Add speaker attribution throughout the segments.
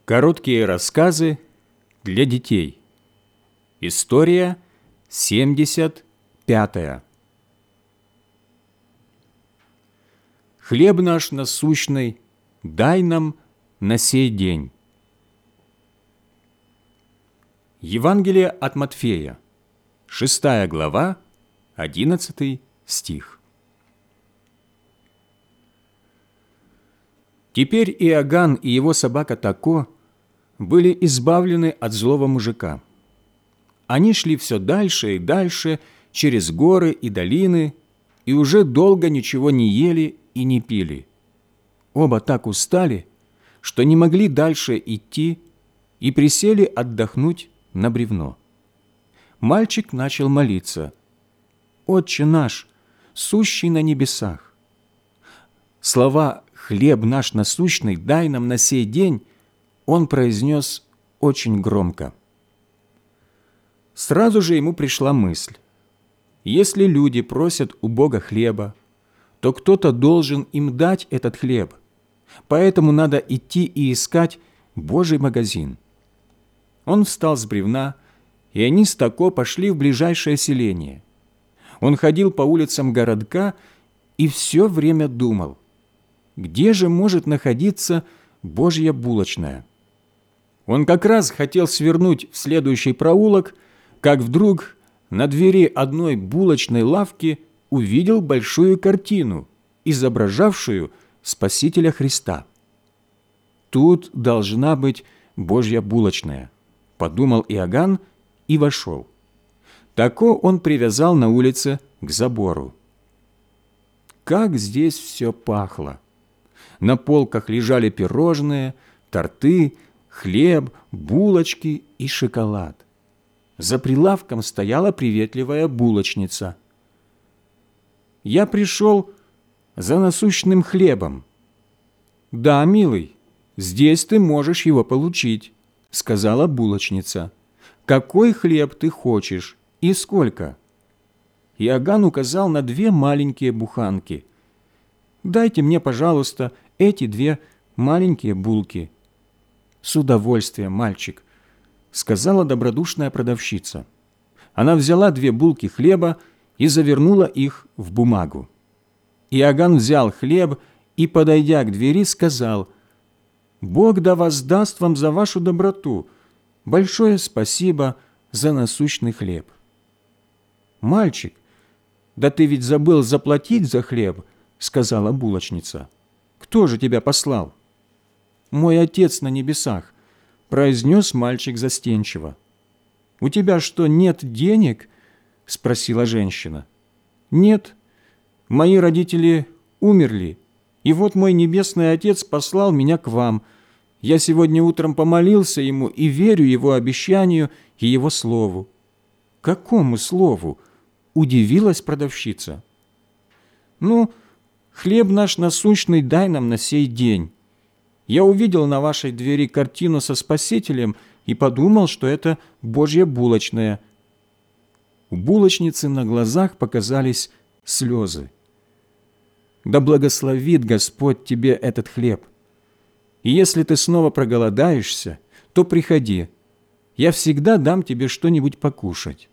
Speaker 1: Короткие рассказы для детей. История 75. Хлеб наш насущный дай нам на сей день. Евангелие от Матфея, 6 глава, 11 стих. Теперь Иоганн и его собака Тако были избавлены от злого мужика. Они шли все дальше и дальше, через горы и долины, и уже долго ничего не ели и не пили. Оба так устали, что не могли дальше идти, и присели отдохнуть на бревно. Мальчик начал молиться: «Отче наш, сущий на небесах». Слова «хлеб наш насущный дай нам на сей день» он произнес очень громко. Сразу же ему пришла мысль: если люди просят у Бога хлеба, то кто-то должен им дать этот хлеб, поэтому надо идти и искать Божий магазин. Он встал с бревна, и они с Тако пошли в ближайшее селение. Он ходил по улицам городка и все время думал: где же может находиться Божья булочная? Он как раз хотел свернуть в следующий проулок, как вдруг на двери одной булочной лавки увидел большую картину, изображавшую Спасителя Христа. «Тут должна быть Божья булочная», – подумал Иоганн и вошел. Тако он привязал на улице к забору. Как здесь все пахло! На полках лежали пирожные, торты, хлеб, булочки и шоколад. За прилавком стояла приветливая булочница. «Я пришел за насущным хлебом». «Да, милый, здесь ты можешь его получить», — сказала булочница. «Какой хлеб ты хочешь и сколько?» Иоганн указал на 2 маленькие буханки. «Дайте мне, пожалуйста, эти 2 маленькие булки». «С удовольствием, мальчик», — сказала добродушная продавщица. Она взяла 2 булки хлеба и завернула их в бумагу. Иоганн взял хлеб и, подойдя к двери, сказал: «Бог да воздаст вам за вашу доброту. Большое спасибо за насущный хлеб». «Мальчик, да ты ведь забыл заплатить за хлеб», — сказала булочница. «Кто же тебя послал?» «Мой Отец на небесах», — произнес мальчик застенчиво. «У тебя что, нет денег?» — спросила женщина. «Нет, мои родители умерли, и вот мой Небесный Отец послал меня к вам. Я сегодня утром помолился Ему и верю Его обещанию и Его слову». «Какому слову?» — удивилась продавщица. «Ну, хлеб наш насущный дай нам на сей день. Я увидел на вашей двери картину со Спасителем и подумал, что это Божья булочная». У булочницы на глазах показались слезы. «Да благословит Господь тебе этот хлеб. И если ты снова проголодаешься, то приходи. Я всегда дам тебе что-нибудь покушать».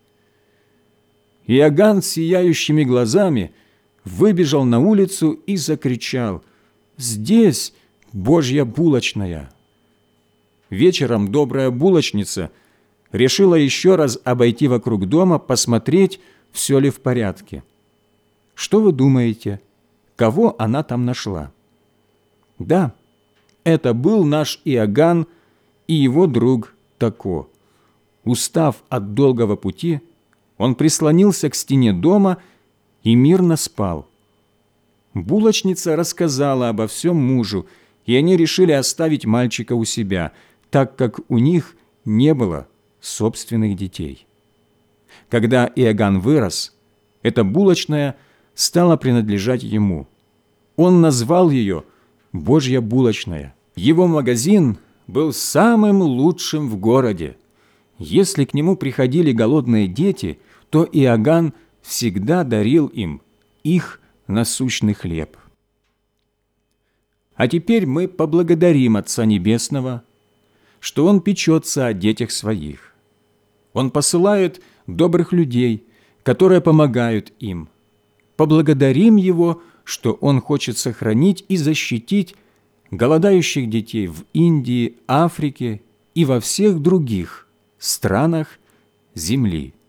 Speaker 1: Иоганн с сияющими глазами выбежал на улицу и закричал: «Здесь Божья булочная!» Вечером добрая булочница решила еще раз обойти вокруг дома, посмотреть, все ли в порядке. Что вы думаете, кого она там нашла? Да, это был наш Иоганн и его друг Тако. Устав от долгого пути, он прислонился к стене дома и мирно спал. Булочница рассказала обо всем мужу, и они решили оставить мальчика у себя, так как у них не было собственных детей. Когда Иоганн вырос, эта булочная стала принадлежать ему. Он назвал ее «Божья булочная». Его магазин был самым лучшим в городе. Если к нему приходили голодные дети, то Иоганн всегда дарил им их насущный хлеб. А теперь мы поблагодарим Отца Небесного что Он печется о детях своих. Он посылает добрых людей, которые помогают им. Поблагодарим Его, что Он хочет сохранить и защитить голодающих детей в Индии, Африке и во всех других странах земли.